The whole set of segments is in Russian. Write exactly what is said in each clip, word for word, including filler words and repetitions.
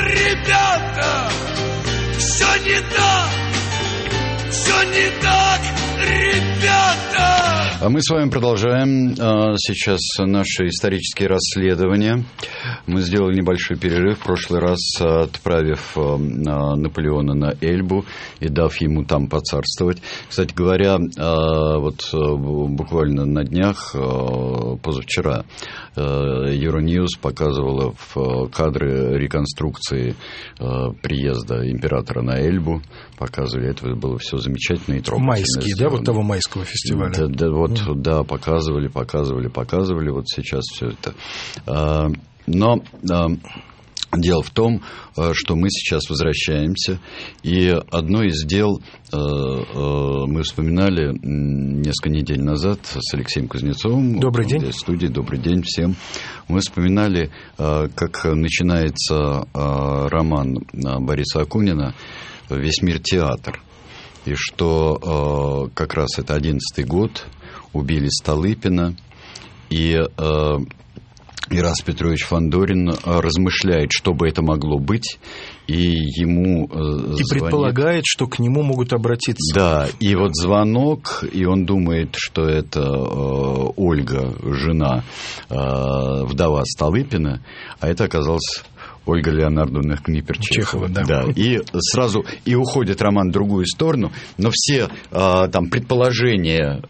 ребята, все не так, все не так, ребята. А мы с вами продолжаем а, сейчас наши исторические расследования. Мы сделали небольшой перерыв в прошлый раз, отправив а, Наполеона на Эльбу и дав ему там поцарствовать. Кстати говоря, а, вот буквально на днях, а, позавчера, Euronews показывала в кадры реконструкции а, приезда императора на Эльбу. Показывали, это было все замечательно и трогательно. Майские, да, вот того майского фестиваля? Да, да, вот, mm. да, показывали, показывали, показывали, вот сейчас все это. А, но а, дело в том, что мы сейчас возвращаемся, и одно из дел а, а, мы вспоминали несколько недель назад с Алексеем Кузнецовым. Добрый день. В студии. Добрый день всем. Мы вспоминали, а, как начинается а, роман Бориса Акунина «Весь мир театр». И что э, как раз это одиннадцатый год, убили Столыпина, и э, Ираст Петрович Фандорин размышляет, что бы это могло быть, и ему э, звонит. И предполагает, что к нему могут обратиться. Да, и вот звонок, и он думает, что это э, Ольга, жена, э, вдова Столыпина, а это оказалось Ольга Леонардовна Книпер-Чехова. Да. Да. И сразу и уходит роман в другую сторону, но все э, там предположения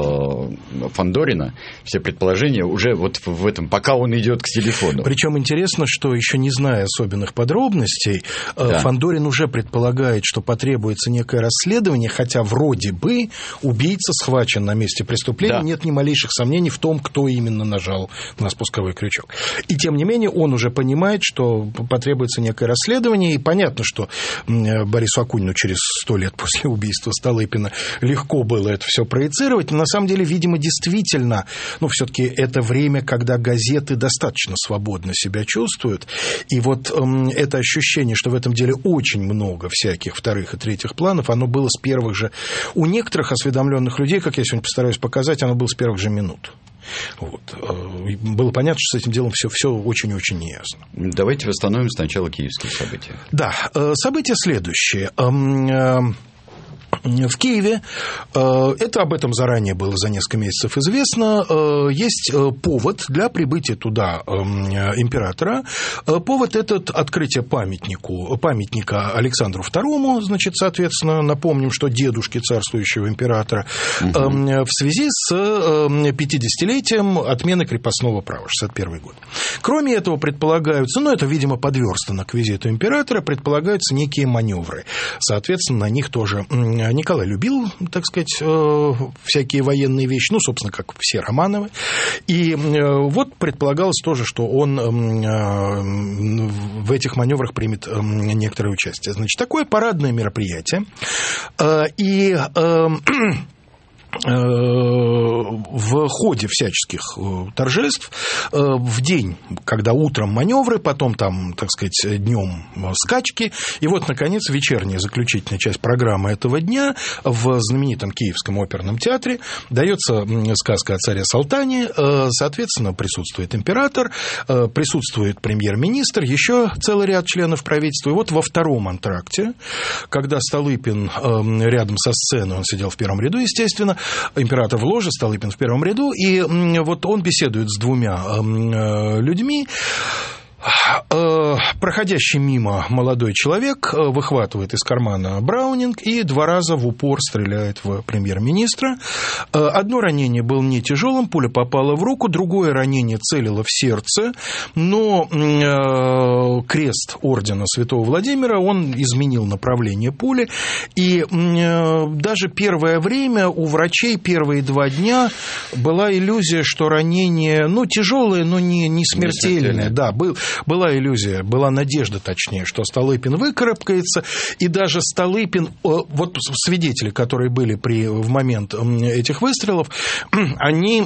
э, Фандорина, все предположения уже вот в, в этом, пока он идет к телефону. Причем интересно, что еще не зная особенных подробностей, да. Фандорин уже предполагает, что потребуется некое расследование, хотя вроде бы убийца схвачен на месте преступления, да. Нет ни малейших сомнений в том, кто именно нажал на спусковой крючок. И тем не менее он уже понимает, что потребуется некое расследование, и понятно, что Борису Акунину через сто лет после убийства Столыпина легко было это все проецировать, но на самом деле, видимо, действительно, ну, все-таки это время, когда газеты достаточно свободно себя чувствуют, и вот эм, это ощущение, что в этом деле очень много всяких вторых и третьих планов, оно было с первых же, у некоторых осведомленных людей, как я сегодня постараюсь показать, оно было с первых же минут. Вот. Было понятно, что с этим делом все, все очень-очень неясно. Давайте восстановим сначала киевские события. Да, события следующие. В Киеве, это об этом заранее было за несколько месяцев известно, есть повод для прибытия туда императора. Повод этот — открытие памятнику, памятника Александру второму, значит, соответственно, напомним, что дедушке царствующего императора, угу. в связи с пятидесятилетием отмены крепостного права, шестьдесят первый год. Кроме этого, предполагаются, ну, это, видимо, подверстано к визиту императора, предполагаются некие маневры. Соответственно, на них тоже Николай любил, так сказать, всякие военные вещи, ну, собственно, как все Романовы. И вот предполагалось тоже, что он в этих маневрах примет некоторое участие. Значит, такое парадное мероприятие. И в ходе всяческих торжеств, в день, когда утром маневры, потом там, так сказать, днем скачки, и вот, наконец, вечерняя заключительная часть программы этого дня в знаменитом Киевском оперном театре дается сказка о царе Салтане, соответственно, присутствует император, присутствует премьер-министр, еще целый ряд членов правительства, и вот во втором антракте, когда Столыпин рядом со сценой, он сидел в первом ряду, естественно, император в ложе, Столыпин в первом ряду, и вот он беседует с двумя людьми. Проходящий мимо молодой человек выхватывает из кармана браунинг и два раза в упор стреляет в премьер-министра. Одно ранение было не тяжелым, пуля попала в руку, другое ранение целило в сердце, но крест ордена Святого Владимира, он изменил направление пули, и даже первое время у врачей первые два дня была иллюзия, что ранение, ну, тяжелое, но не, не смертельное. Да, был, была иллюзия, была надежда, точнее, что Столыпин выкарабкается, и даже Столыпин, вот свидетели, которые были при, в момент этих выстрелов, они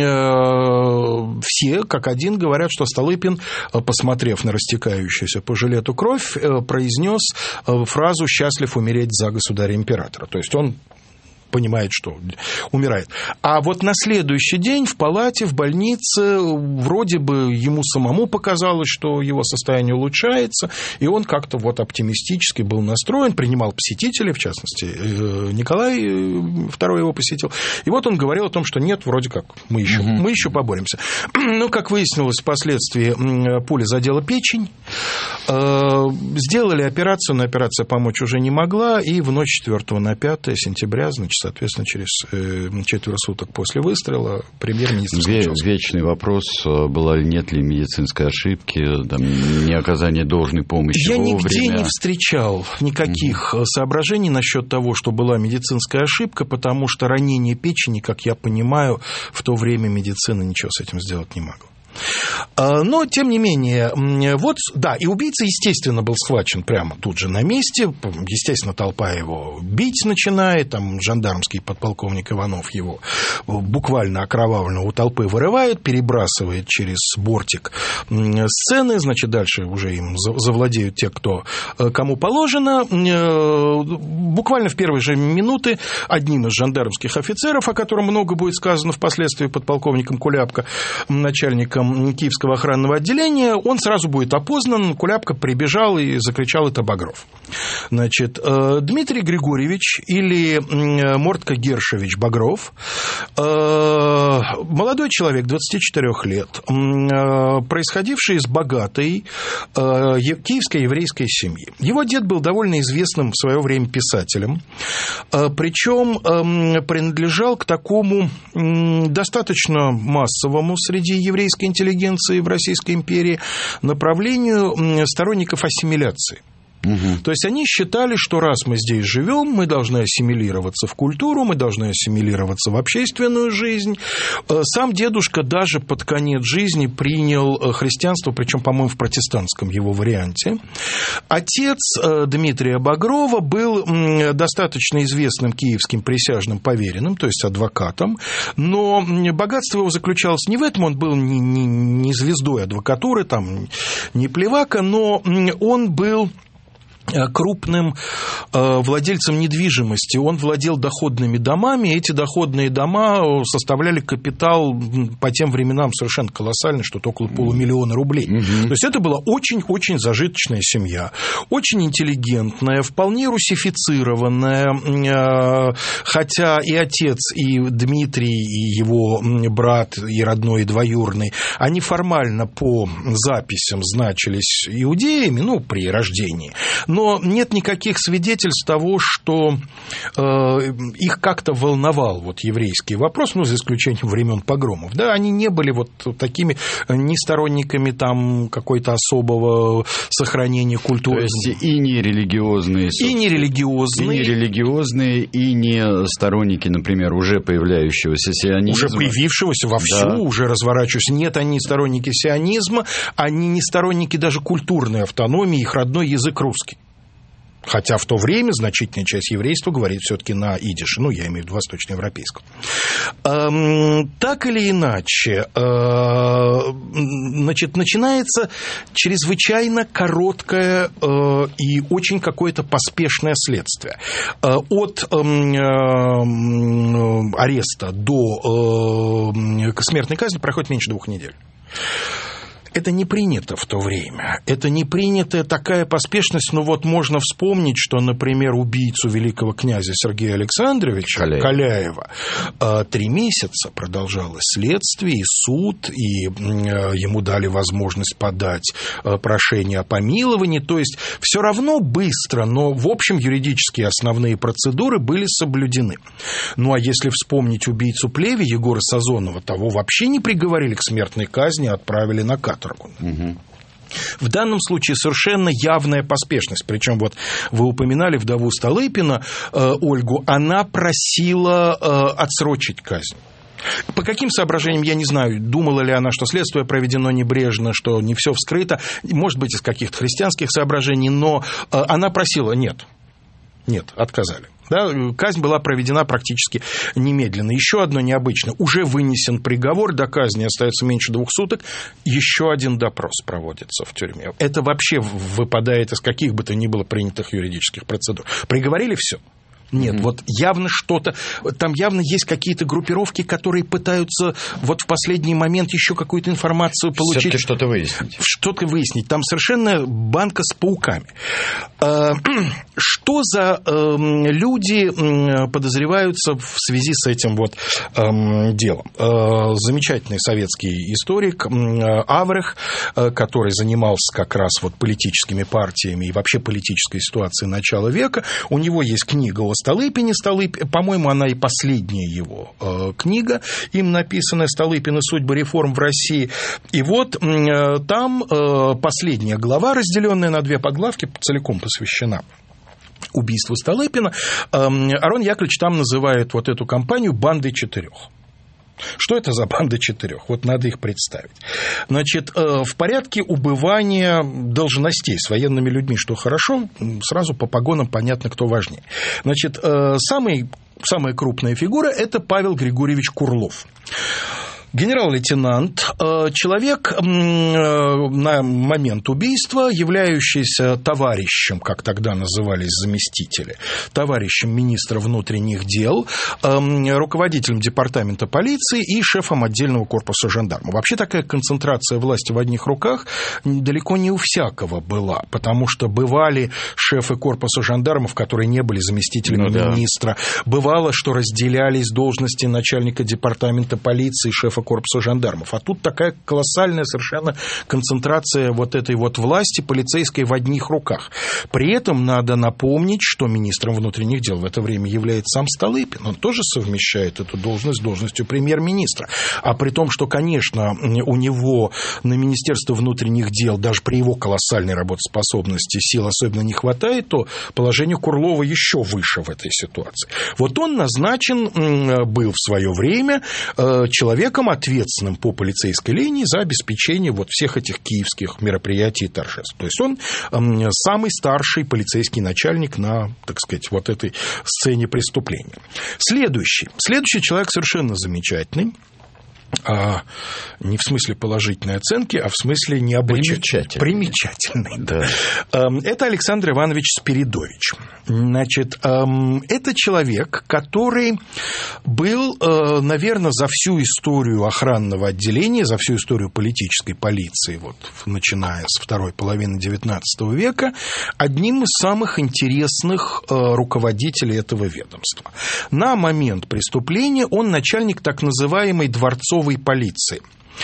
все, как один, говорят, что Столыпин, посмотрев на растекающуюся по жилету кровь, произнес фразу «счастлив умереть за государя-императора». То есть он понимает, что умирает. А вот на следующий день в палате, в больнице, вроде бы ему самому показалось, что его состояние улучшается, и он как-то вот оптимистически был настроен, принимал посетителей, в частности, Николай второй его посетил. И вот он говорил о том, что нет, вроде как, мы еще, угу. мы еще поборемся. Ну, как выяснилось, впоследствии пуля задела печень, сделали операцию, но операция помочь уже не могла, и в ночь четвёртого на пятое сентября, значит, соответственно, через четверо суток после выстрела премьер-министр скончался. Вечный вопрос, была ли, нет ли медицинской ошибки, там, неоказание должной помощи Я вовремя. нигде не встречал никаких mm-hmm. соображений насчет того, что была медицинская ошибка, потому что ранение печени, как я понимаю, в то время медицина ничего с этим сделать не могла. Но, тем не менее, вот, да, и убийца, естественно, был схвачен прямо тут же на месте. Естественно, толпа его бить начинает. Там жандармский подполковник Иванов его буквально окровавленно у толпы вырывает, перебрасывает через бортик сцены. Значит, дальше уже им завладеют те, кто, кому положено. Буквально в первые же минуты одним из жандармских офицеров, о котором много будет сказано впоследствии подполковником Куляпко, начальником Киевского охранного отделения, он сразу будет опознан. Куляпко прибежал и закричал: это Багров. Значит, Дмитрий Григорьевич или Мортко Гершевич Багров, молодой человек, двадцати четырёх лет, происходивший из богатой киевской еврейской семьи. Его дед был довольно известным в свое время писателем, причем принадлежал к такому достаточно массовому среди еврейской интеллигенции в Российской империи направлению сторонников ассимиляции. Угу. То есть они считали, что раз мы здесь живем, мы должны ассимилироваться в культуру, мы должны ассимилироваться в общественную жизнь. Сам дедушка даже под конец жизни принял христианство, причем, по-моему, в протестантском его варианте. Отец Дмитрия Багрова был достаточно известным киевским присяжным поверенным, то есть адвокатом, но богатство его заключалось не в этом, он был не, не, не звездой адвокатуры, там, не плевака, но он был крупным владельцем недвижимости. Он владел доходными домами, и эти доходные дома составляли капитал по тем временам совершенно колоссальный, что-то около полумиллиона рублей. Mm-hmm. То есть это была очень-очень зажиточная семья, очень интеллигентная, вполне русифицированная, хотя и отец, и Дмитрий, и его брат, и родной, и двоюродный, они формально по записям значились иудеями, ну, при рождении. Но нет никаких свидетельств того, что э, их как-то волновал вот еврейский вопрос, ну, за исключением времен погромов. Да, они не были вот такими ни сторонниками там какой-то особого сохранения культуры. То есть и не религиозные, и не религиозные, и не религиозные, и не сторонники, например, уже появляющегося сионизма. Уже появившегося вовсю, да. Уже разворачиваются. Нет, они сторонники сионизма, они не сторонники даже культурной автономии, их родной язык русский. Хотя в то время значительная часть еврейства говорит все-таки на идише, ну, я имею в виду восточноевропейском. Эм, так или иначе, э, значит, начинается чрезвычайно короткое э, и очень какое-то поспешное следствие. Э, от э, э, ареста до э, смертной казни проходит меньше двух недель. Это не принято в то время. Это не принятая такая поспешность. Ну вот можно вспомнить, что, например, убийцу великого князя Сергея Александровича Каляева, Каляева три месяца продолжалось следствие и суд, и ему дали возможность подать прошение о помиловании. То есть все равно быстро, но в общем юридические основные процедуры были соблюдены. Ну а если вспомнить убийцу Плеви Егора Сазонова, того вообще не приговорили к смертной казни, а отправили на каторгу. Угу. В данном случае совершенно явная поспешность. Причем вот вы упоминали вдову Столыпина, э, Ольгу, она просила э, отсрочить казнь. По каким соображениям, я не знаю, думала ли она, что следствие проведено небрежно, что не все вскрыто, может быть, из каких-то христианских соображений, но э, она просила, нет, нет, отказали. Да, казнь была проведена практически немедленно. Еще одно необычное. Уже вынесен приговор, до казни остается меньше двух суток, еще один допрос проводится в тюрьме. Это вообще выпадает из каких бы то ни было принятых юридических процедур. Приговорили — все. Нет, mm-hmm. вот явно что-то, там явно есть какие-то группировки, которые пытаются вот в последний момент еще какую-то информацию получить. Все-таки что-то выяснить. Что-то выяснить. Там совершенно банка с пауками. Что за люди подозреваются в связи с этим вот делом? Замечательный советский историк Аврех, который занимался как раз вот политическими партиями и вообще политической ситуацией начала века. У него есть книга о Столыпине, Столып... по-моему, она и последняя его э, книга, им написанная «Столыпин и судьбы реформ в России». И вот э, там э, последняя глава, разделенная на две подглавки, целиком посвящена убийству Столыпина. Э, Арон Яковлевич там называет вот эту кампанию «бандой четырех». Что это за банда четырех? Вот надо их представить. Значит, в порядке убывания должностей с военными людьми, что хорошо, сразу по погонам понятно, кто важнее. Значит, самый, самая крупная фигура – это Павел Григорьевич Курлов. Генерал-лейтенант, человек на момент убийства, являющийся товарищем, как тогда назывались заместители, товарищем министра внутренних дел, руководителем департамента полиции и шефом отдельного корпуса жандармов. Вообще такая концентрация власти в одних руках далеко не у всякого была, потому что бывали шефы корпуса жандармов, которые не были заместителями ну, министра, да. Бывало, что разделялись должности начальника департамента полиции и шефа корпуса жандармов. А тут такая колоссальная совершенно концентрация вот этой вот власти полицейской в одних руках. При этом надо напомнить, что министром внутренних дел в это время является сам Столыпин. Он тоже совмещает эту должность с должностью премьер-министра. А при том, что, конечно, у него на Министерство внутренних дел даже при его колоссальной работоспособности сил особенно не хватает, то положение Курлова еще выше в этой ситуации. Вот он назначен был в свое время человеком, ответственным по полицейской линии за обеспечение вот всех этих киевских мероприятий и торжеств. То есть он э, самый старший полицейский начальник на, так сказать, вот этой сцене преступления. Следующий. Следующий человек совершенно замечательный. А, не в смысле положительной оценки, а в смысле необычайной. Примечательный. Примечательный. Да. Это Александр Иванович Спиридович. Значит, это человек, который был, наверное, за всю историю охранного отделения, за всю историю политической полиции, вот, начиная с второй половины девятнадцатого века, одним из самых интересных руководителей этого ведомства. На момент преступления он начальник так называемой дворцовой полиции.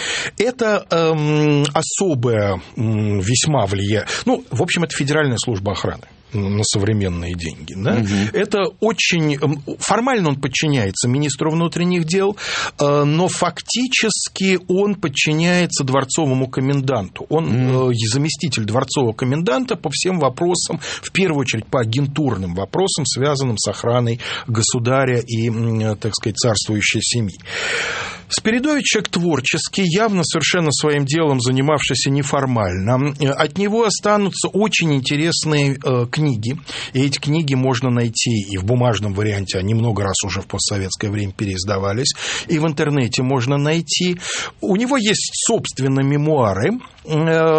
Это эм, особая, эм, весьма влияет... Ну, в общем, это Федеральная служба охраны на современные деньги. Да? Угу. Это очень... Формально он подчиняется министру внутренних дел, но фактически он подчиняется дворцовому коменданту. Он угу. заместитель дворцового коменданта по всем вопросам, в первую очередь по агентурным вопросам, связанным с охраной государя и, так сказать, царствующей семьи. Спиридович человек творческий, явно совершенно своим делом занимавшийся неформально. От него останутся очень интересные э, книги. И эти книги можно найти и в бумажном варианте, они много раз уже в постсоветское время переиздавались, и в интернете можно найти. У него есть, собственно, мемуары э,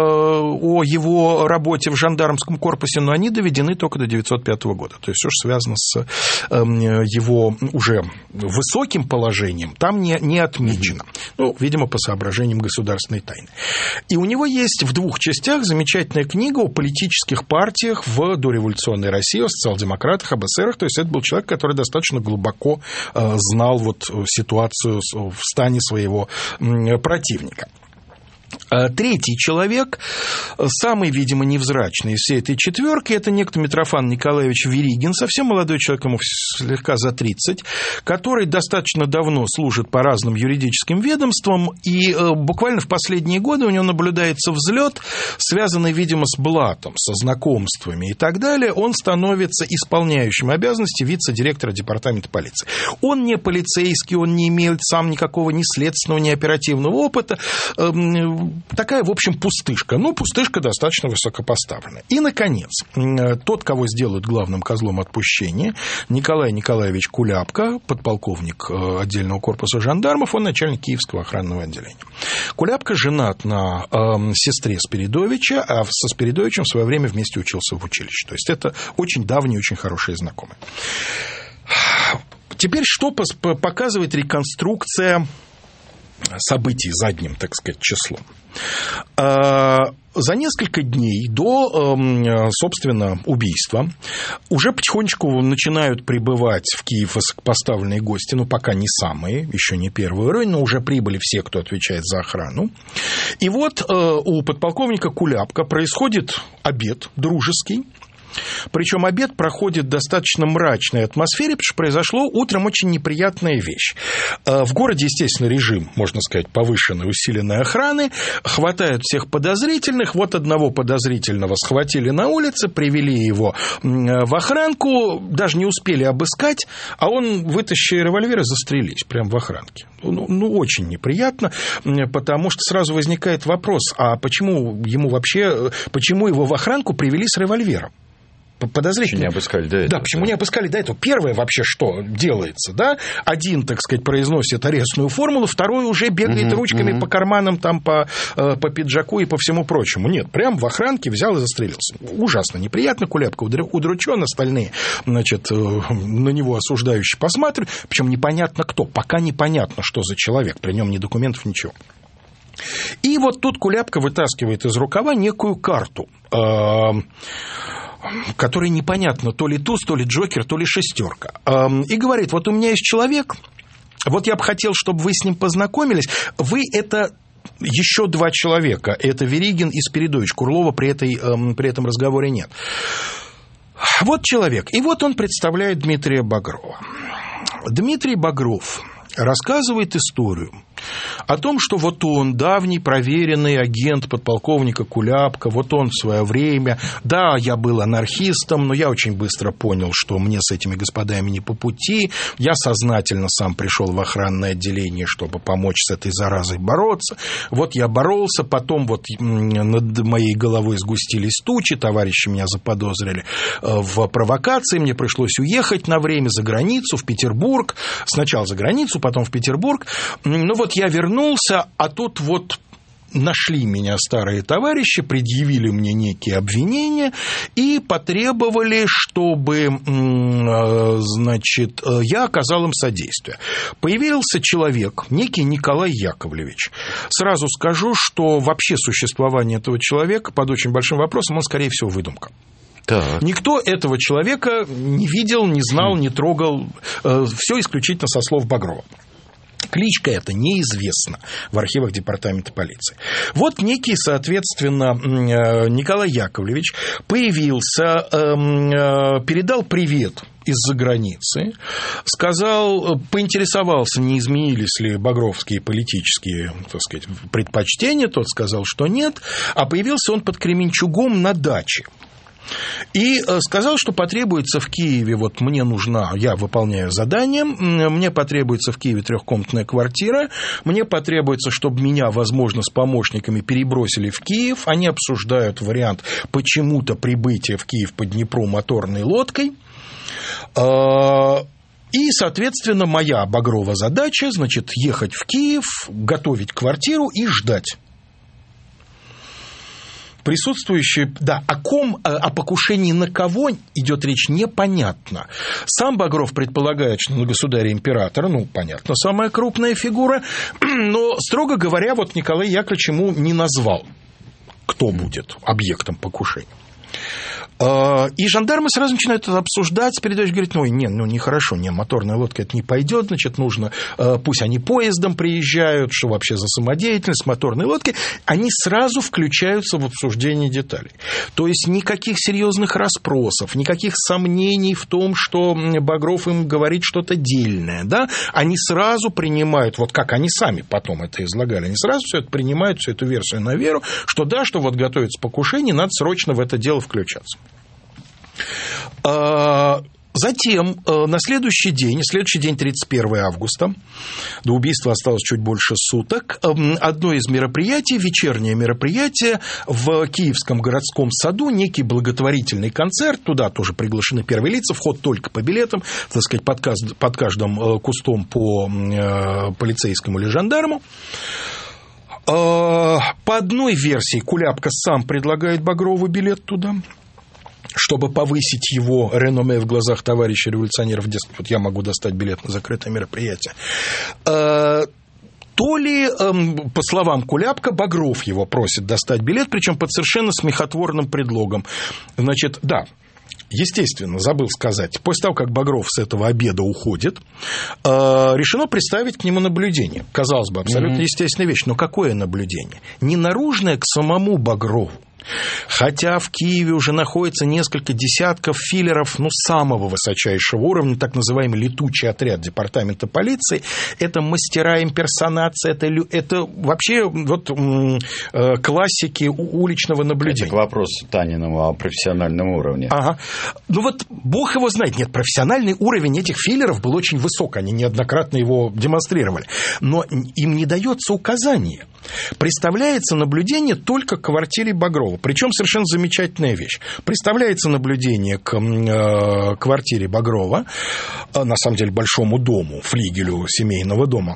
о его работе в жандармском корпусе, но они доведены только до девятьсот пятого года. То есть все, что связано с э, его уже высоким положением, там не, не отмечено. Ну, видимо, по соображениям государственной тайны. И у него есть в двух частях замечательная книга о политических партиях в дореволюционной России, о социал-демократах, об эсерах. То есть это был человек, который достаточно глубоко э, знал вот ситуацию в стане своего э, противника. Третий человек, самый, видимо, невзрачный из всей этой четверки, это некто Митрофан Николаевич Веригин, совсем молодой человек, ему слегка за тридцать, который достаточно давно служит по разным юридическим ведомствам, и буквально в последние годы у него наблюдается взлет, связанный, видимо, с блатом, со знакомствами и так далее. Он становится исполняющим обязанности вице-директора департамента полиции. Он не полицейский, он не имеет сам никакого ни следственного, ни оперативного опыта. такая, в общем, пустышка. Ну, пустышка достаточно высокопоставленная. И, наконец, тот, кого сделают главным козлом отпущения, Николай Николаевич Куляпка, подполковник отдельного корпуса жандармов, он начальник Киевского охранного отделения. Куляпка женат на э, сестре Спиридовича, а со Спиридовичем в свое время вместе учился в училище. То есть это очень давние, очень хорошие знакомые. Теперь что показывает реконструкция событий задним, так сказать, числом? За несколько дней до, собственно, убийства уже потихонечку начинают прибывать в Киев высокопоставленные гости, ну, пока не самые, еще не первый уровень, но уже прибыли все, кто отвечает за охрану. И вот у подполковника Куляпка происходит обед дружеский. Причем обед проходит в достаточно мрачной атмосфере, потому что произошло утром очень неприятная вещь. В городе, естественно, режим, можно сказать, повышенной, усиленной охраны. Хватают всех подозрительных. Вот одного подозрительного схватили на улице, привели его в охранку, даже не успели обыскать, а он, вытащив револьвер, и застрелись прямо в охранке. Ну, ну, очень неприятно, потому что сразу возникает вопрос, а почему ему вообще, почему его в охранку привели с револьвером? Подозрительно. Почему не обыскали до этого? Да, почему не обыскали до этого? Первое вообще, что делается, да? Один, так сказать, произносит арестную формулу, второй уже бегает uh-huh, ручками uh-huh. по карманам, там, по, по пиджаку и по всему прочему. Нет, прям в охранке взял и застрелился. Ужасно неприятно, Куляпка удручен, остальные, значит, на него осуждающие посматривают, причем непонятно кто, пока непонятно, что за человек, при нем ни документов, ничего. И вот тут Куляпка вытаскивает из рукава некую карту, который непонятно, то ли туз, то ли джокер, то ли шестерка. И говорит, вот у меня есть человек, вот я бы хотел, чтобы вы с ним познакомились. Вы – это еще два человека. Это Веригин и Спиридович. Курлова при, этой, при этом разговоре нет. Вот человек. И вот он представляет Дмитрия Багрова. Дмитрий Багров рассказывает историю о том, что вот он, давний проверенный агент подполковника Куляпка, вот он в свое время, да, я был анархистом, но я очень быстро понял, что мне с этими господами не по пути, я сознательно сам пришел в охранное отделение, чтобы помочь с этой заразой бороться, вот я боролся, потом вот над моей головой сгустились тучи, товарищи меня заподозрили в провокации, мне пришлось уехать на время за границу, в Петербург, сначала за границу, потом в Петербург, ну вот я вернулся, а тут вот нашли меня старые товарищи, предъявили мне некие обвинения и потребовали, чтобы, значит, я оказал им содействие. Появился человек, некий Николай Яковлевич. Сразу скажу, что вообще существование этого человека под очень большим вопросом, он, скорее всего, выдумка. Так. Никто этого человека не видел, не знал, не трогал. Все исключительно со слов Багрова. Кличка эта неизвестна в архивах департамента полиции. Вот некий, соответственно, Николай Яковлевич появился, передал привет из-за границы, сказал, поинтересовался, не изменились ли багровские политические, так сказать, предпочтения, тот сказал, что нет, а появился он под Кременчугом на даче. И сказал, что потребуется в Киеве, вот мне нужна, я выполняю задание, мне потребуется в Киеве трехкомнатная квартира, мне потребуется, чтобы меня, возможно, с помощниками перебросили в Киев, они обсуждают вариант почему-то прибытия в Киев по Днепру моторной лодкой. И, соответственно, моя Багрова задача, значит, ехать в Киев, готовить квартиру и ждать. Присутствующие, да, о ком, о покушении на кого идет речь, непонятно. Сам Багров предполагает, что на государя-императора, ну, понятно, самая крупная фигура, но, строго говоря, вот Николай Яковлевич ему не назвал, кто будет объектом покушения. И жандармы сразу начинают это обсуждать. Спиридович говорит, ну, не, ну, нехорошо, не, моторная лодка это не пойдет, значит, нужно, пусть они поездом приезжают, что вообще за самодеятельность моторной лодки. Они сразу включаются в обсуждение деталей. То есть никаких серьезных расспросов, никаких сомнений в том, что Багров им говорит что-то дельное, да? Они сразу принимают, вот как они сами потом это излагали, они сразу все это принимают, всю эту версию на веру, что да, что вот готовится покушение, надо срочно в это дело включаться. Затем, на следующий день, следующий день, тридцать первого августа, до убийства осталось чуть больше суток, одно из мероприятий, вечернее мероприятие в Киевском городском саду, некий благотворительный концерт, туда тоже приглашены первые лица, вход только по билетам, так сказать, под, кажд, под каждым кустом по полицейскому или жандарму. По одной версии Куляпка сам предлагает Багрову билет туда, чтобы повысить его реноме в глазах товарищей революционеров, дескать, вот я могу достать билет на закрытое мероприятие. То ли, по словам Куляпка, Багров его просит достать билет, причем под совершенно смехотворным предлогом. Значит, да, естественно, забыл сказать, после того, как Багров с этого обеда уходит, решено представить к нему наблюдение. Казалось бы, абсолютно mm-hmm. естественная вещь, но какое наблюдение? Не наружное к самому Багрову. Хотя в Киеве уже находится несколько десятков филлеров, ну, самого высочайшего уровня, так называемый летучий отряд департамента полиции. Это мастера имперсонации, это, это вообще вот, э, классики уличного наблюдения. Это к вопросу Таниного о профессиональном уровне. Ага. Ну вот бог его знает. Нет, профессиональный уровень этих филлеров был очень высок, они неоднократно его демонстрировали. Но им не дается указание. Представляется наблюдение только к квартире Багрова. Причем совершенно замечательная вещь. Представляется наблюдение к э, квартире Багрова, э, на самом деле большому дому, флигелю семейного дома.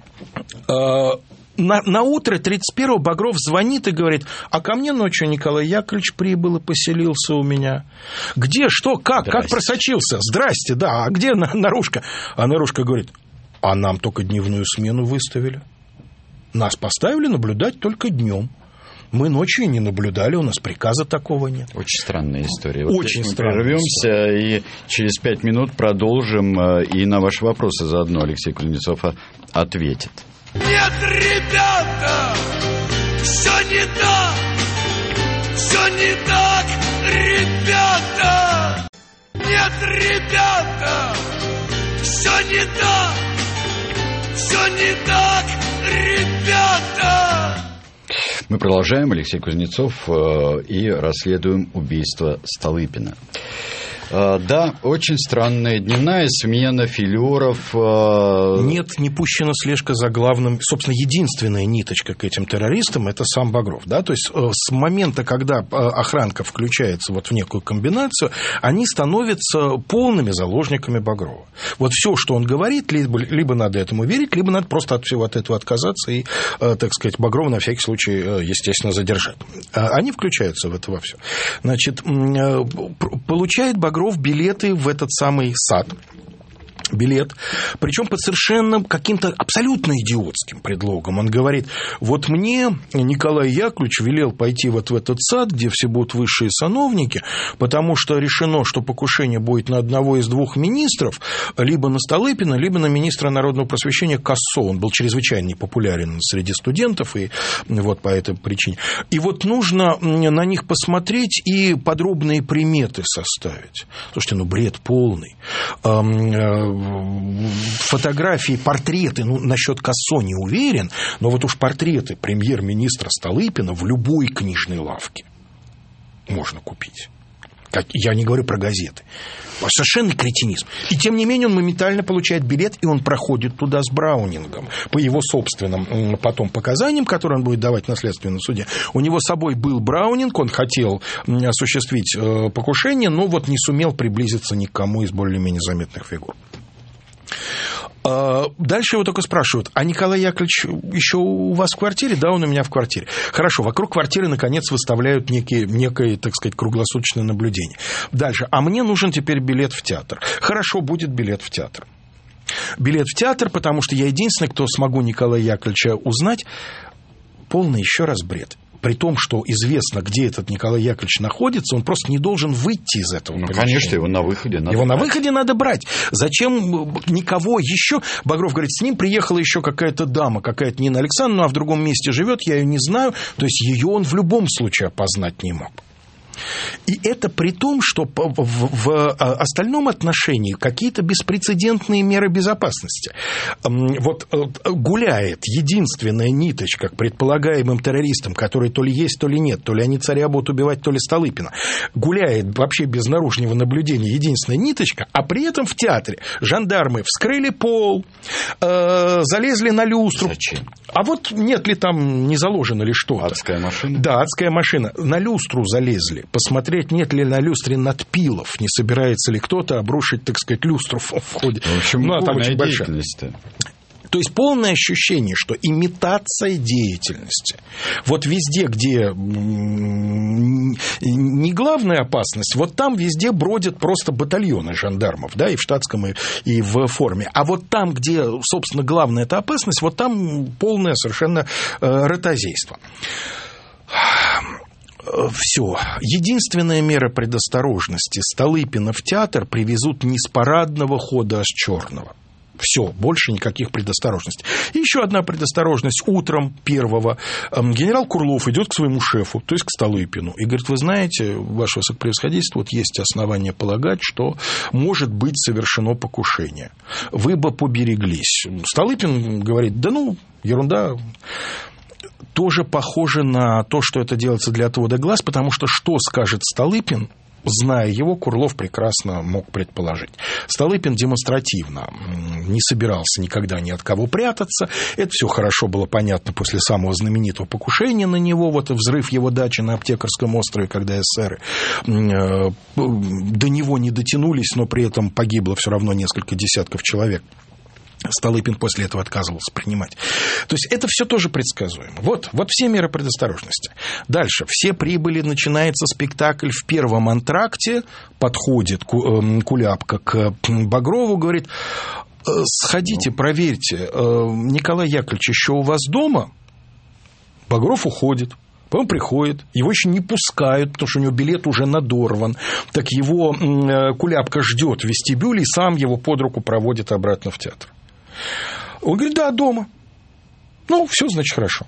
Э, на, на утро тридцать первого Багров звонит и говорит: а ко мне ночью Николай Яковлевич прибыл и поселился у меня. Где, что, как, Здрасте. Как просочился? Здрасте, да, а где Нарушка? А Нарушка говорит: а нам только дневную смену выставили. Нас поставили наблюдать только днем. Мы ночью не наблюдали, у нас приказа такого нет. Очень странная история. Вот очень странная. Прервемся и через пять минут продолжим, и на ваши вопросы заодно Алексей Кузнецов ответит. Нет, ребята, все не так, все не так, ребята. Нет, ребята, все не так, все не так, ребята. Мы продолжаем. Алексей Кузнецов и расследуем убийство Столыпина. Да, очень странная дневная смена филеров. Нет, не пущена слежка за главным, собственно, единственная ниточка к этим террористам – это сам Багров. Да? То есть с момента, когда охранка включается вот в некую комбинацию, они становятся полными заложниками Багрова. Вот все, что он говорит, либо, либо надо этому верить, либо надо просто от всего от этого отказаться и, так сказать, Багрова на всякий случай, естественно, задержать. Они включаются в это во все. Значит, получает Багров билеты в этот самый сад. Билет, причем под совершенно каким-то абсолютно идиотским предлогом. Он говорит: вот мне Николай Яковлевич велел пойти вот в этот сад, где все будут высшие сановники, потому что решено, что покушение будет на одного из двух министров, либо на Столыпина, либо на министра народного просвещения Кассо. Он был чрезвычайно популярен среди студентов, и вот по этой причине. И вот нужно на них посмотреть и подробные приметы составить. Слушайте, ну бред полный. Фотографии, портреты, ну, насчет Кассо не уверен, но вот уж портреты премьер-министра Столыпина в любой книжной лавке можно купить. Как, я не говорю про газеты. Совершенно кретинизм. И тем не менее он моментально получает билет, и он проходит туда с Браунингом. По его собственным потом показаниям, которые он будет давать на следственном суде. У него с собой был Браунинг, он хотел осуществить покушение, но вот не сумел приблизиться ни к кому из более-менее заметных фигур. Дальше его только спрашивают: а Николай Яковлевич еще у вас в квартире? Да, он у меня в квартире. Хорошо, вокруг квартиры наконец выставляют некие, некое, так сказать, круглосуточное наблюдение. Дальше: а мне нужен теперь билет в театр. Хорошо, будет билет в театр. Билет в театр, потому что я единственный, кто смогу Николая Яковлевича узнать. Полный еще раз бред. При том, что известно, где этот Николай Яковлевич находится, он просто не должен выйти из этого. Ну, конечно, его на выходе надо Его брать. на выходе надо брать. Зачем никого еще? Багров говорит: с ним приехала еще какая-то дама, какая-то Нина Александровна, а в другом месте живет, я ее не знаю. То есть ее он в любом случае опознать не мог. И это при том, что в, в, в остальном отношении какие-то беспрецедентные меры безопасности. Вот гуляет единственная ниточка к предполагаемым террористам, которые то ли есть, то ли нет, то ли они царя будут убивать, то ли Столыпина. Гуляет вообще без наружного наблюдения единственная ниточка, а при этом в театре жандармы вскрыли пол, э, залезли на люстру. Зачем? А вот нет ли там, не заложено ли что-то? Адская машина? Да, адская машина. На люстру залезли, посмотреть, нет ли на люстре надпилов, не собирается ли кто-то обрушить, так сказать, люстру в ходе. В общем, ну, а там очень большая. Деятельность-то. То есть полное ощущение, что имитация деятельности. Вот везде, где не главная опасность, вот там везде бродят просто батальоны жандармов, да, и в штатском, и, и в форме. А вот там, где, собственно, главная эта опасность, вот там полное совершенно э, ротозейство. Все. Единственная мера предосторожности. Столыпина в театр привезут не с парадного хода, а с черного. Все, больше никаких предосторожностей. И еще одна предосторожность. Утром первого генерал Курлов идет к своему шефу, то есть к Столыпину, и говорит: вы знаете, ваше высокопревосходительство, вот есть основания полагать, что может быть совершено покушение. Вы бы побереглись. Столыпин говорит: да ну, ерунда. Тоже похоже на то, что это делается для отвода глаз, потому что что скажет Столыпин, зная его, Курлов прекрасно мог предположить. Столыпин демонстративно не собирался никогда ни от кого прятаться. Это все хорошо было понятно после самого знаменитого покушения на него, вот взрыв его дачи на Аптекарском острове, когда эсеры до него не дотянулись, но при этом погибло все равно несколько десятков человек. Столыпин после этого отказывался принимать. То есть это все тоже предсказуемо. Вот, вот все меры предосторожности. Дальше. Все прибыли, начинается спектакль. В первом антракте подходит Куляпка к Багрову, говорит: сходите, проверьте, Николай Яковлевич еще у вас дома? Багров уходит. Потом приходит, его еще не пускают, потому что у него билет уже надорван. Так его Куляпка ждет в вестибюле и сам его под руку проводит обратно в театр. Он говорит: да, дома. Ну, все, значит, хорошо.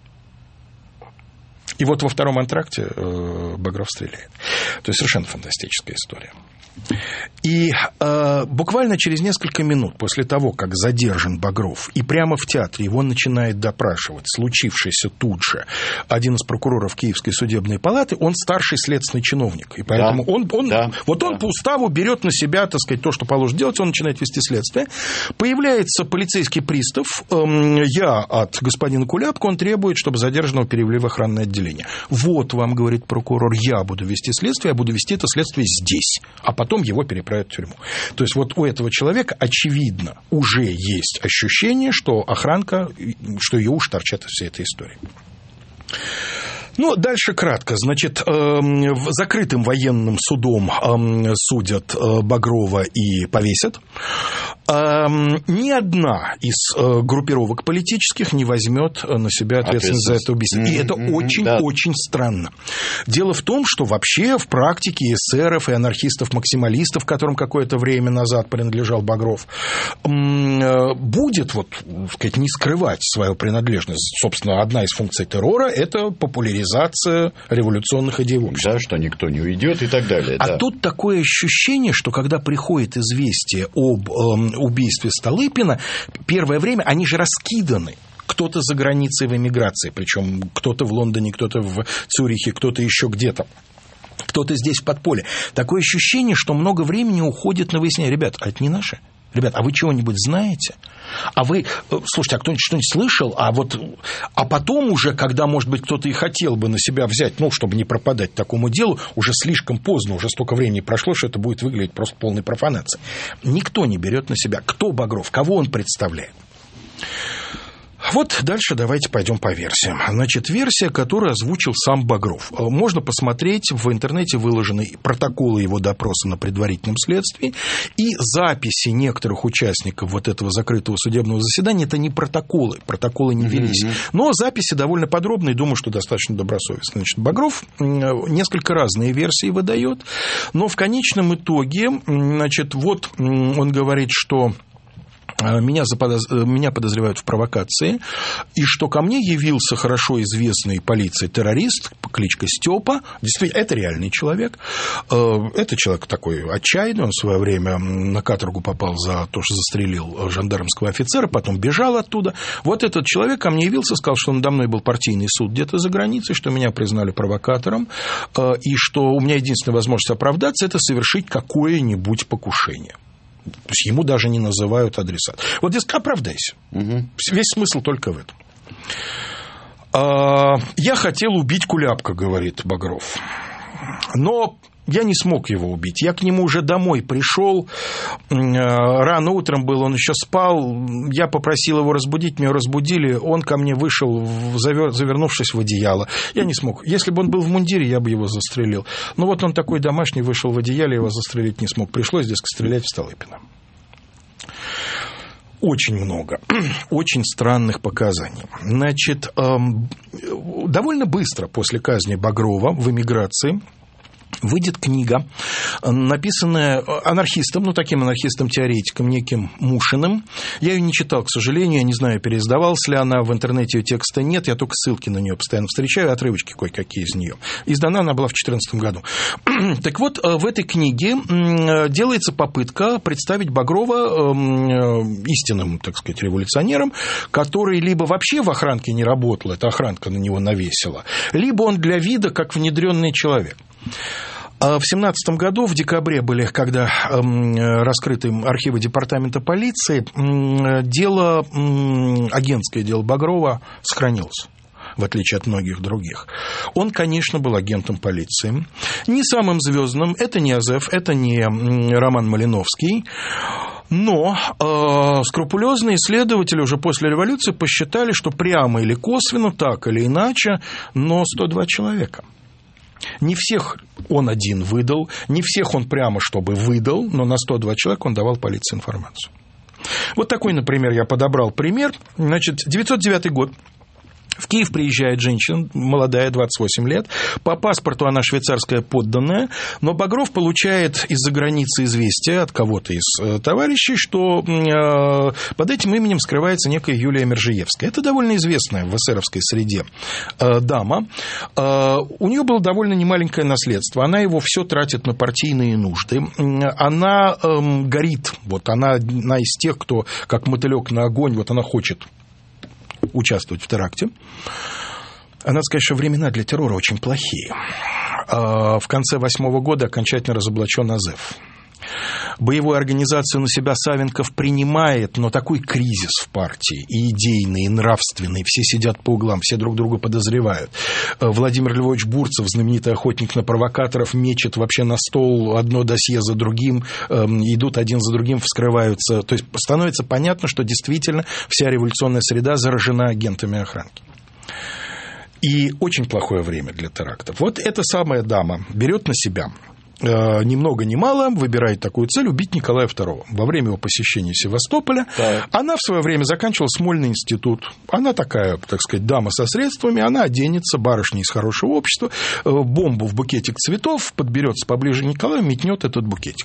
И вот во втором антракте Багров стреляет. То есть совершенно фантастическая история. И э, буквально через несколько минут после того, как задержан Багров, и прямо в театре его начинает допрашивать случившийся тут же один из прокуроров Киевской судебной палаты, он старший следственный чиновник. И поэтому да, он, он, да, вот он да. по уставу берет на себя, так сказать, то, что положено делать, он начинает вести следствие. Появляется полицейский пристав, э, я от господина Куляпка, он требует, чтобы задержанного перевели в охранное отделение. Вот вам, говорит прокурор, я буду вести следствие, я буду вести это следствие здесь, а потом потом его переправят в тюрьму. То есть вот у этого человека, очевидно, уже есть ощущение, что охранка, что ее уж торчат из всей этой истории. Ну, дальше кратко. Значит, закрытым военным судом судят Багрова и повесят. Ни одна из группировок политических не возьмет на себя ответственность за это убийство. И это очень-очень да. странно. Дело в том, что вообще в практике эсеров и анархистов-максималистов, которым какое-то время назад принадлежал Багров, будет, вот, сказать, не скрывать свою принадлежность. Собственно, одна из функций террора – это популяризация революционных идей в обществе. Да, что никто не уйдет и так далее. А да. тут такое ощущение, что когда приходит известие об э, убийстве Столыпина, первое время они же раскиданы. Кто-то за границей в эмиграции, причем кто-то в Лондоне, кто-то в Цюрихе, кто-то еще где-то. Кто-то здесь в подполье. Такое ощущение, что много времени уходит на выяснение. Ребят, а это не наши? Ребят, а вы чего-нибудь знаете? А вы, слушайте, а кто-нибудь что-нибудь слышал? А вот, а потом уже, когда, может быть, кто-то и хотел бы на себя взять, ну, чтобы не пропадать такому делу, уже слишком поздно, уже столько времени прошло, что это будет выглядеть просто полной профанацией. Никто не берет на себя. Кто Багров? Кого он представляет? Вот дальше давайте пойдем по версиям. Значит, версия, которую озвучил сам Багров. Можно посмотреть, в интернете выложены протоколы его допроса на предварительном следствии и записи некоторых участников вот этого закрытого судебного заседания. Это не протоколы, протоколы не велись. Mm-hmm. Но записи довольно подробные, думаю, что достаточно добросовестные. Значит, Багров несколько разные версии выдает, но в конечном итоге, значит, вот он говорит, что Меня, заподоз... Меня подозревают в провокации, и что ко мне явился хорошо известный полиции террорист, кличка Степа. Действительно, это реальный человек. Это человек такой отчаянный, он в свое время на каторгу попал за то, что застрелил жандармского офицера, потом бежал оттуда. Вот этот человек ко мне явился, сказал, что надо мной был партийный суд где-то за границей, что меня признали провокатором, и что у меня единственная возможность оправдаться – это совершить какое-нибудь покушение. То есть ему даже не называют адресат. Вот здесь оправдайся. Угу. Весь смысл только в этом. А, я хотел убить Куляпка, говорит Багров. Но я не смог его убить. Я к нему уже домой пришел. Рано утром было, он еще спал. Я попросил его разбудить, меня разбудили. Он ко мне вышел, завернувшись в одеяло. Я не смог. Если бы он был в мундире, я бы его застрелил. Но вот он такой домашний, вышел в одеяле, его застрелить не смог. Пришлось здесь стрелять в Столыпино. Очень много, очень странных показаний. Значит, довольно быстро после казни Багрова в эмиграции выйдет книга, написанная анархистом, ну, таким анархистом-теоретиком, неким Мушиным. Я ее не читал, к сожалению, я не знаю, переиздавалась ли она, в интернете ее текста нет, я только ссылки на нее постоянно встречаю, отрывочки кое-какие из нее. Издана она была в две тысячи четырнадцатом году. Так вот, в этой книге делается попытка представить Багрова истинным, так сказать, революционером, который либо вообще в охранке не работал, эта охранка на него навесила, либо он для вида как внедренный человек. В семнадцатом году, в декабре были, когда раскрыты архивы департамента полиции, дело, агентское дело Багрова сохранилось, в отличие от многих других. Он, конечно, был агентом полиции. Не самым звездным, это не Азеф, это не Роман Малиновский. Но э, скрупулезные исследователи уже после революции посчитали, что прямо или косвенно, так или иначе, но сто два человека. Не всех он один выдал, не всех он прямо чтобы выдал, но на сто два человека он давал полиции информацию. Вот такой, например, я подобрал пример. Значит, девятьсот девятый год. В Киев приезжает женщина, молодая, двадцать восемь лет. По паспорту она швейцарская подданная, но Багров получает из-за границы известие от кого-то из товарищей, что под этим именем скрывается некая Юлия Мержиевская. Это довольно известная в эсеровской среде дама. У нее было довольно немаленькое наследство. Она его все тратит на партийные нужды. Она горит. Вот она одна из тех, кто как мотылек на огонь, вот она хочет участвовать в теракте. Надо сказать, что времена для террора очень плохие. В конце восьмого года окончательно разоблачен Азеф. Боевую организацию на себя Савенков принимает, но такой кризис в партии, и идейный, и нравственный, все сидят по углам, все друг друга подозревают. Владимир Львович Бурцев, знаменитый охотник на провокаторов, мечет вообще на стол одно досье за другим, идут один за другим, вскрываются. То есть становится понятно, что действительно вся революционная среда заражена агентами охранки. И очень плохое время для терактов. Вот эта самая дама берет на себя, ни много ни мало, выбирает такую цель — убить Николая второго. Во время его посещения Севастополя так. Она в свое время заканчивала Смольный институт. Она такая, так сказать, дама со средствами, она оденется, барышня из хорошего общества, бомбу в букетик цветов, подберется поближе к Николаю, метнет этот букетик.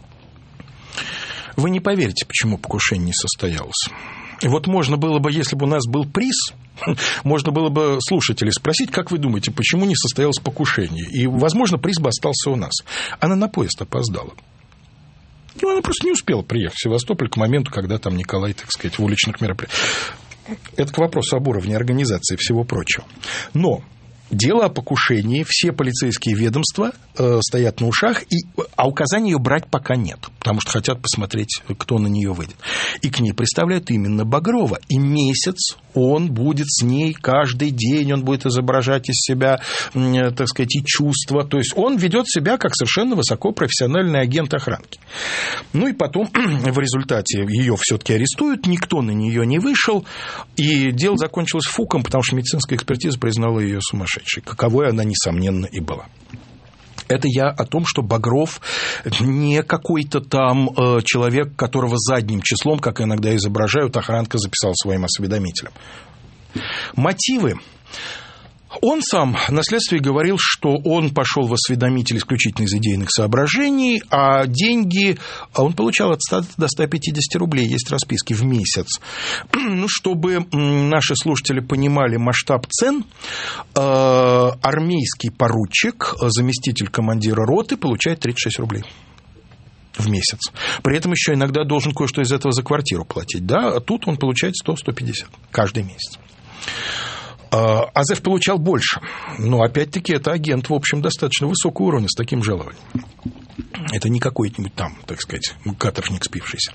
Вы не поверите, почему покушение не состоялось. И вот можно было бы, если бы у нас был приз, можно было бы слушателей спросить, как вы думаете, почему не состоялось покушение? И, возможно, приз бы остался у нас. Она на поезд опоздала. Ну, она просто не успела приехать в Севастополь к моменту, когда там Николай, так сказать, в уличных мероприятиях. Это к вопросу об уровне организации и всего прочего. Но дело о покушении, все полицейские ведомства э, стоят на ушах, и, а указания ее брать пока нет, потому что хотят посмотреть, кто на нее выйдет. И к ней представляют именно Багрова. И месяц он будет с ней каждый день, он будет изображать из себя, э, так сказать, и чувства. То есть он ведет себя как совершенно высокопрофессиональный агент охранки. Ну и потом в результате ее все-таки арестуют, никто на нее не вышел, и дело закончилось фуком, потому что медицинская экспертиза признала ее сумасшедшей. Каковой она, несомненно, и была. Это я о том, что Багров не какой-то там э, человек, которого задним числом, как иногда изображают, охранка записала своим осведомителем. Мотивы. Он сам на следствии говорил, что он пошел в осведомитель исключительно из идейных соображений, а деньги он получал от ста до ста пятидесяти рублей, есть расписки в месяц. Ну, чтобы наши слушатели понимали масштаб цен, армейский поручик, заместитель командира роты, получает тридцать шесть рублей в месяц. При этом еще иногда должен кое-что из этого за квартиру платить, да, а тут он получает сто — сто пятьдесят каждый месяц. Азеф получал больше, но, опять-таки, это агент, в общем, достаточно высокого уровня с таким жалованием. Это не какой-нибудь там, так сказать, каторжник спившийся.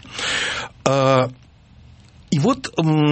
И вот,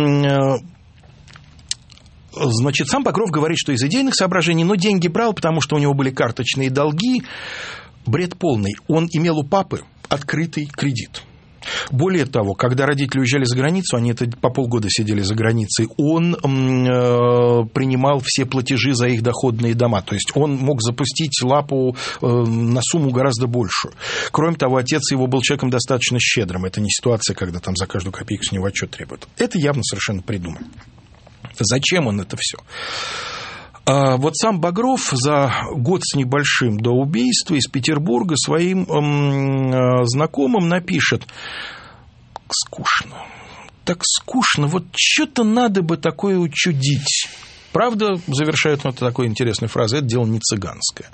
значит, сам Багров говорит, что из идейных соображений, но деньги брал, потому что у него были карточные долги. Бред полный. Он имел у папы открытый кредит. Более того, когда родители уезжали за границу, они это по полгода сидели за границей, он э, принимал все платежи за их доходные дома. То есть он мог запустить лапу э, на сумму гораздо большую. Кроме того, отец его был человеком достаточно щедрым. Это не ситуация, когда там за каждую копейку с него отчет требуют. Это явно совершенно придумано. Зачем он это все? А вот сам Багров за год с небольшим до убийства из Петербурга своим э, знакомым напишет: скучно, так скучно, вот что-то надо бы такое учудить. Правда, завершает он это такой интересной фразой: это дело не цыганское.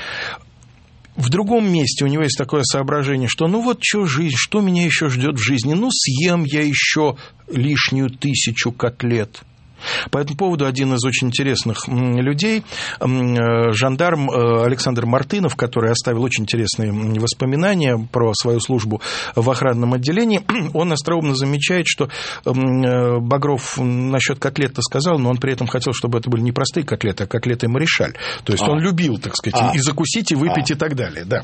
В другом месте у него есть такое соображение, что ну вот что жизнь, что меня еще ждет в жизни, ну съем я еще лишнюю тысячу котлет. По этому поводу один из очень интересных людей, жандарм Александр Мартынов, который оставил очень интересные воспоминания про свою службу в охранном отделении, он остроумно замечает, что Багров насчет котлет-то сказал, но он при этом хотел, чтобы это были не простые котлеты, а котлеты Маришаль. То есть а. он любил, так сказать, а. и закусить, и выпить, а. и так далее. Да.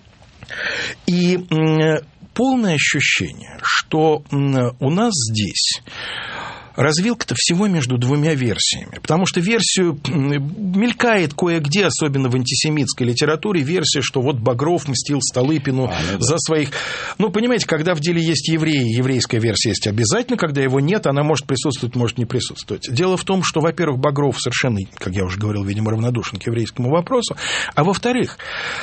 И полное ощущение, что у нас здесь развилка-то всего между двумя версиями. Потому что версию мелькает кое-где, особенно в антисемитской литературе, версия, что вот Багров мстил Столыпину а, ну, за да. своих... Ну, понимаете, когда в деле есть евреи, еврейская версия есть обязательно, когда его нет, она может присутствовать, может не присутствовать. Дело в том, что, во-первых, Багров совершенно, как я уже говорил, видимо, равнодушен к еврейскому вопросу, а во-вторых,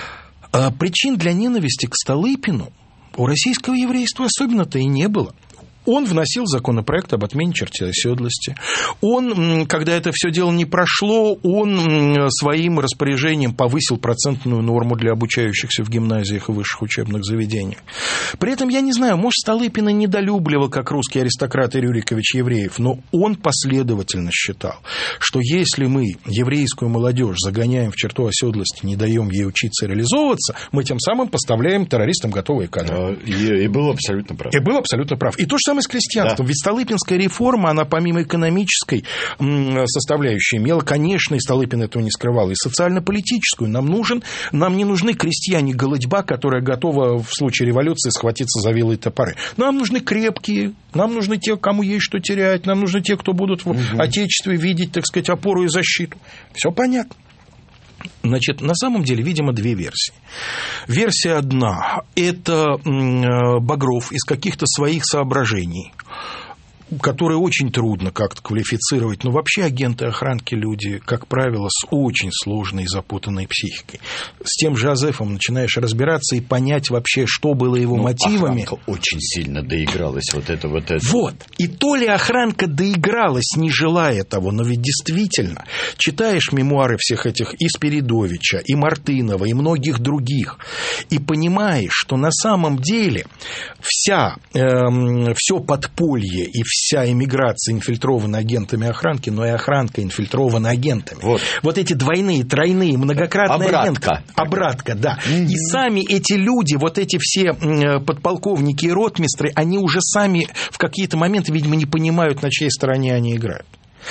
причин для ненависти к Столыпину у российского еврейства особенно-то и не было. Он вносил законопроект об отмене черты оседлости. Он, когда это все дело не прошло, он своим распоряжением повысил процентную норму для обучающихся в гимназиях и высших учебных заведениях. При этом, я не знаю, может, Столыпина недолюбливал, как русский аристократ Рюрикович, евреев, но он последовательно считал, что если мы еврейскую молодежь загоняем в черту оседлости, не даем ей учиться и реализовываться, мы тем самым поставляем террористам готовые кадры. И, и был абсолютно прав. И был абсолютно прав. И то же самое с крестьянством. Да. Ведь Столыпинская реформа, она помимо экономической составляющей имела, конечно, и Столыпин этого не скрывал, и социально-политическую. Нам нужен, нам не нужны крестьяне-голодьба, которая готова в случае революции схватиться за вилы и топоры. Нам нужны крепкие, нам нужны те, кому есть что терять, нам нужны те, кто будут в угу. Отечестве видеть, так сказать, опору и защиту. Все понятно. Значит, на самом деле, видимо, две версии. Версия одна – это Багров из каких-то своих соображений, которые очень трудно как-то квалифицировать, но вообще агенты охранки люди, как правило, с очень сложной и запутанной психикой. С тем же Азефом начинаешь разбираться и понять вообще, что было его ну, мотивами. Охранка очень сильно доигралась, вот это вот это. Вот, и то ли охранка доигралась, не желая того, но ведь действительно, читаешь мемуары всех этих и Спиридовича, и Мартынова, и многих других, и понимаешь, что на самом деле вся, э, все подполье и вся вся эмиграция инфильтрована агентами охранки, но и охранка инфильтрована агентами. Вот, вот эти двойные, тройные, многократные обратка. агенты. Обратка, да. Mm-hmm. И сами эти люди, вот эти все подполковники и ротмистры, они уже сами в какие-то моменты, видимо, не понимают, на чьей стороне они играют.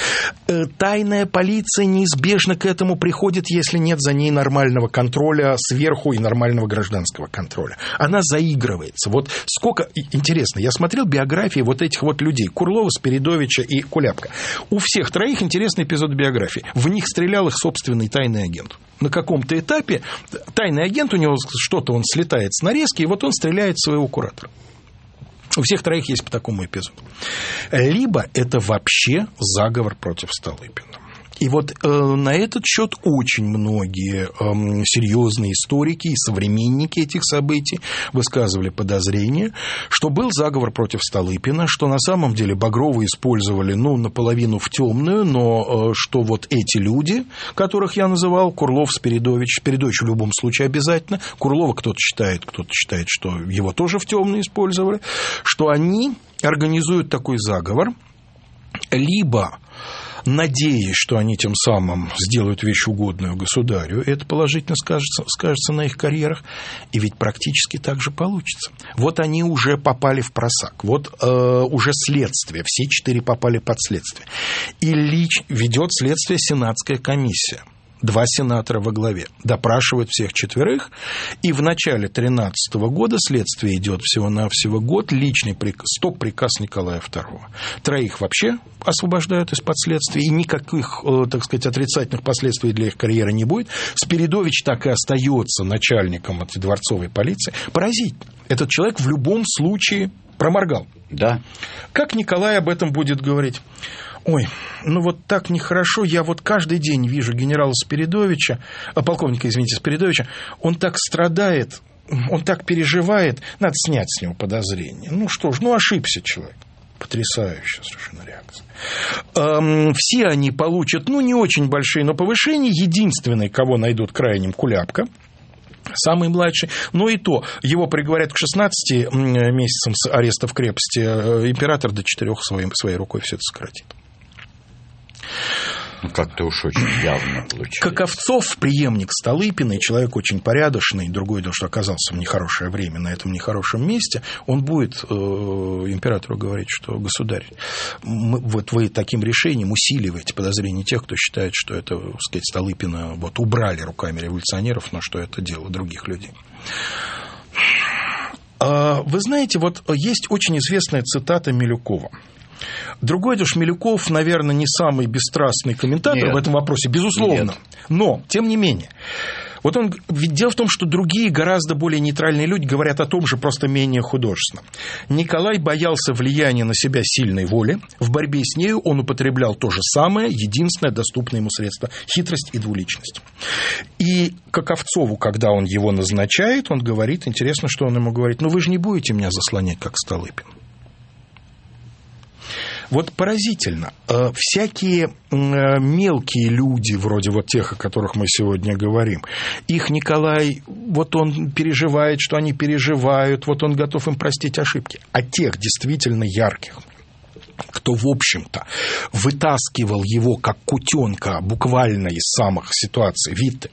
Тайная полиция неизбежно к этому приходит, если нет за ней нормального контроля сверху и нормального гражданского контроля. Она заигрывается. Вот сколько... Интересно, я смотрел биографии вот этих вот людей. Курлова, Спиридовича и Куляпка. У всех троих интересный эпизод биографии. В них стрелял их собственный тайный агент. На каком-то этапе тайный агент, у него что-то, он слетает с нарезки, и вот он стреляет в своего куратора. У всех троих есть по такому эпизоду. Либо это вообще заговор против Столыпина. И вот э, на этот счет очень многие э, серьезные историки и современники этих событий высказывали подозрение, что был заговор против Столыпина, что на самом деле Багрова использовали, ну, наполовину в темную, но э, что вот эти люди, которых я называл, Курлов, Спиридович, Спиридович в любом случае обязательно, Курлова кто-то считает, кто-то считает, что его тоже в темную использовали, что они организуют такой заговор, либо надеясь, что они тем самым сделают вещь угодную государю, это положительно скажется, скажется на их карьерах, и ведь практически так же получится. Вот они уже попали в просак, вот э, уже следствие, все четыре попали под следствие. И лич ведет следствие Сенатская комиссия. Два сенатора во главе допрашивают всех четверых, и в начале две тысячи тринадцатого года следствие идет всего-навсего год, личный приказ, стоп-приказ Николая второго. Троих вообще освобождают из-под следствия, и никаких, так сказать, отрицательных последствий для их карьеры не будет. Спиридович так и остается начальником этой дворцовой полиции. Поразительно. Этот человек в любом случае проморгал. Да. Как Николай об этом будет говорить? Ой, ну вот так нехорошо, я вот каждый день вижу генерала Спиридовича, а, полковника, извините, Спиридовича, он так страдает, он так переживает, надо снять с него подозрения. Ну что ж, ну ошибся человек. Потрясающая совершенно реакция. Эм, все они получат, ну, не очень большие, но повышения. Единственный, кого найдут крайним, Куляпка. Самый младший, но и то, его приговорят к шестнадцати месяцам ареста в крепости, император до четырёх своей, своей рукой все это сократит. Ну, как-то уж очень явно получилось. Каковцов, преемник Столыпина, человек очень порядочный, другое дело, что оказался в нехорошее время на этом нехорошем месте, он будет э, императору говорить, что государь, мы, вот вы таким решением усиливаете подозрения тех, кто считает, что это, так сказать, Столыпина вот, убрали руками революционеров, но что это дело других людей. Вы знаете, вот есть очень известная цитата Милюкова. Другой дело, Милюков, наверное, не самый бесстрастный комментатор Нет. в этом вопросе, безусловно. Нет. Но, тем не менее, вот он, ведь дело в том, что другие, гораздо более нейтральные люди говорят о том же, просто менее художественно. Николай боялся влияния на себя сильной воли. В борьбе с нею он употреблял то же самое, единственное доступное ему средство – хитрость и двуличность. И Каковцову, когда он его назначает, он говорит, интересно, что он ему говорит, ну вы же не будете меня заслонять, как Столыпин. Вот поразительно, всякие мелкие люди, вроде вот тех, о которых мы сегодня говорим, их Николай, вот он переживает, что они переживают, вот он готов им простить ошибки. А тех действительно ярких, кто, в общем-то, вытаскивал его как кутенка буквально из самых ситуаций, Витте,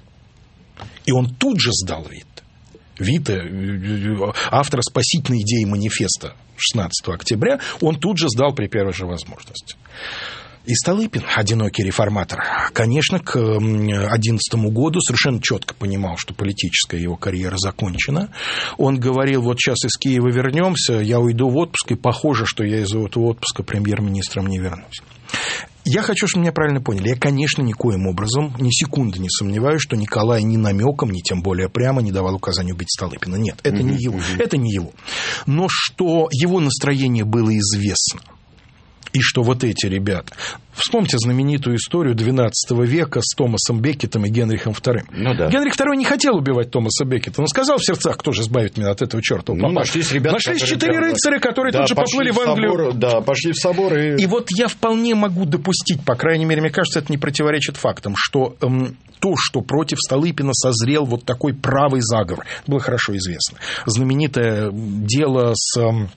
и он тут же сдал Витте. Витте, автор спасительной идеи манифеста шестнадцатого октября, он тут же сдал при первой же возможности. И Столыпин, одинокий реформатор, конечно, к одиннадцатому году совершенно четко понимал, что политическая его карьера закончена. Он говорил, вот сейчас из Киева вернемся, я уйду в отпуск, и похоже, что я из этого отпуска премьер-министром не вернусь. Я хочу, чтобы меня правильно поняли. Я, конечно, никоим образом, ни секунды не сомневаюсь, что Николай ни намеком, ни тем более прямо не давал указания убить Столыпина. Нет, это не его. Это не его. Но что его настроение было известно. И что вот эти ребята... Вспомните знаменитую историю двенадцатого века с Томасом Беккетом и Генрихом вторым. Ну, да. Генрих второй не хотел убивать Томаса Беккета. Он сказал в сердцах, кто же избавит меня от этого чертова ну, папа. Нашлись ребята, Нашлись четыре рыцаря, которые да, тут же поплыли в Англию. Собор, да, пошли в собор. И... и вот я вполне могу допустить, по крайней мере, мне кажется, это не противоречит фактам, что эм, то, что против Столыпина созрел вот такой правый заговор, было хорошо известно. Знаменитое дело с... Эм,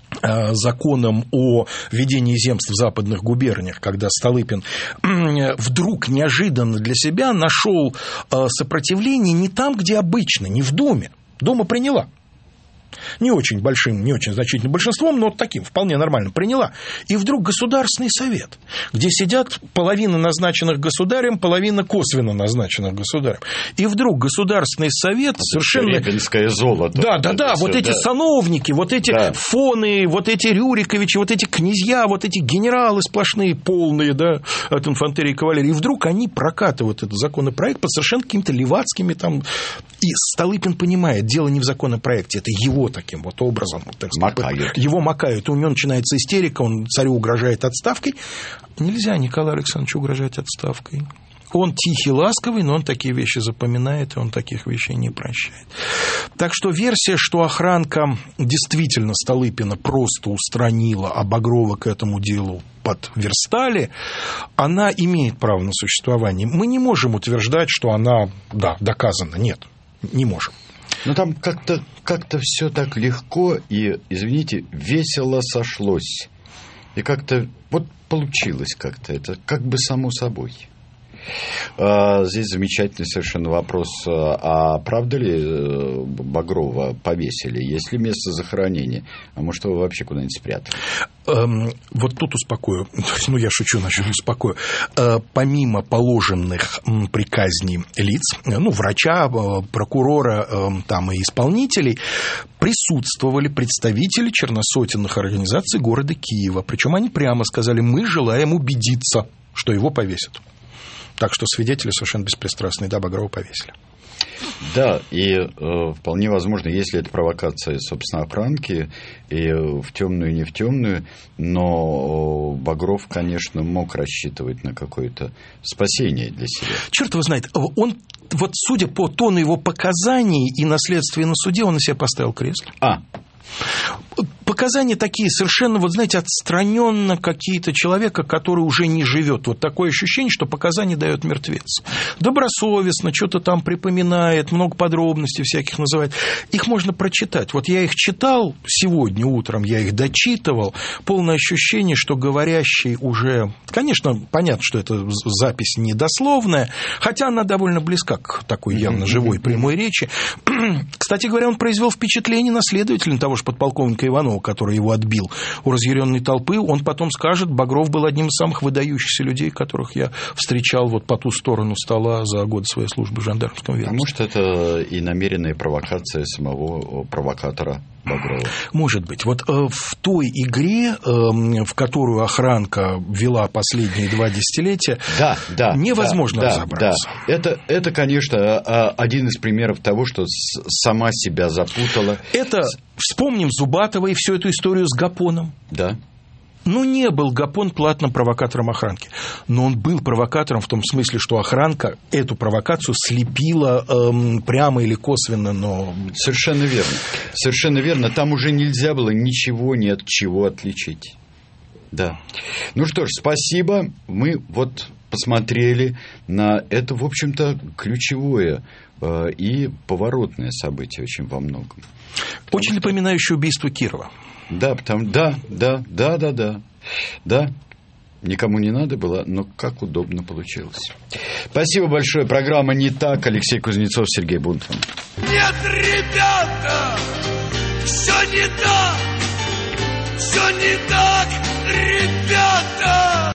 законом о введении земств в западных губерниях, когда Столыпин вдруг неожиданно для себя нашел сопротивление не там, где обычно, не в Думе. Дума приняла. Не очень большим, не очень значительным большинством, но таким вполне нормально приняла. И вдруг Государственный совет, где сидят половина назначенных государем, половина косвенно назначенных государем. И вдруг Государственный совет это совершенно... Репинское золото. Да, да, да, вот эти да. сановники, вот эти да. фоны, вот эти Рюриковичи, вот эти князья, вот эти генералы сплошные, полные, да, от инфантерии и кавалерии. И вдруг они прокатывают этот законопроект под совершенно какими-то левацкими там... И Столыпин понимает, дело не в законопроекте, это его таки таким вот образом. Вот, так сказать, макают. Его макают, у него начинается истерика, он царю угрожает отставкой. Нельзя Николаю Александровичу угрожать отставкой. Он тихий, ласковый, но он такие вещи запоминает, и он таких вещей не прощает. Так что версия, что охранка действительно Столыпина просто устранила, а Багрова к этому делу подверстали, она имеет право на существование. Мы не можем утверждать, что она, да, доказана. Нет, не можем. Но там как-то, как-то все так легко и, извините, весело сошлось. И как-то вот получилось как-то это, как бы само собой. Здесь замечательный совершенно вопрос. А правда ли Багрова повесили? Есть ли место захоронения? А может, его вообще куда-нибудь спрятали? Эм, вот тут успокою. Ну, я шучу, значит, успокою. Э, помимо положенных при казни лиц, ну, врача, прокурора, э, там, и исполнителей, присутствовали представители черносотенных организаций города Киева. Причем они прямо сказали: мы желаем убедиться, что его повесят. Так что свидетели совершенно беспристрастные. Да, Багрова повесили. Да, и э, вполне возможно, если это провокация, собственно, охранки, и в темную, и не в темную, но Багров, конечно, мог рассчитывать на какое-то спасение для себя. Черт его знает, он, вот судя по тону его показаний и на следствии на суде, он на себя поставил крест. А, показания такие совершенно, вот знаете, отстраненно какие-то человека, который уже не живет. Вот такое ощущение, что показания дает мертвец. Добросовестно, что-то там припоминает, много подробностей всяких называет. Их можно прочитать. Вот я их читал сегодня утром, я их дочитывал. Полное ощущение, что говорящий уже... Конечно, понятно, что это запись недословная, хотя она довольно близка к такой явно живой прямой речи. Кстати говоря, он произвел впечатление на следователя того же подполковника Иванова, который его отбил у разъяренной толпы. Он потом скажет: Багров был одним из самых выдающихся людей, которых я встречал вот по ту сторону стола за годы своей службы в жандармском ведомстве. А может, это и намеренная провокация самого провокатора Багрова? Может быть. Вот э, в той игре, э, в которую охранка вела последние два десятилетия, да, да, невозможно да, разобраться. Да. Это, это, конечно, один из примеров того, что сама себя запутала. Это, вспомним Зубатова и всю эту историю с Гапоном. Да. Ну, не был Гапон платным провокатором охранки, но он был провокатором в том смысле, что охранка эту провокацию слепила эм, прямо или косвенно, но... Совершенно верно. Совершенно верно. Там уже нельзя было ничего ни от чего отличить. Да. Ну что ж, спасибо. Мы вот посмотрели на это, в общем-то, ключевое э, и поворотное событие очень во многом. Очень напоминающее убийство Кирова. Да, потому, да, да, да, да, да, да, никому не надо было, но как удобно получилось. Спасибо большое. Программа «Не так». Алексей Кузнецов, Сергей Бунтман. Нет, ребята, все не так, все не так, ребята.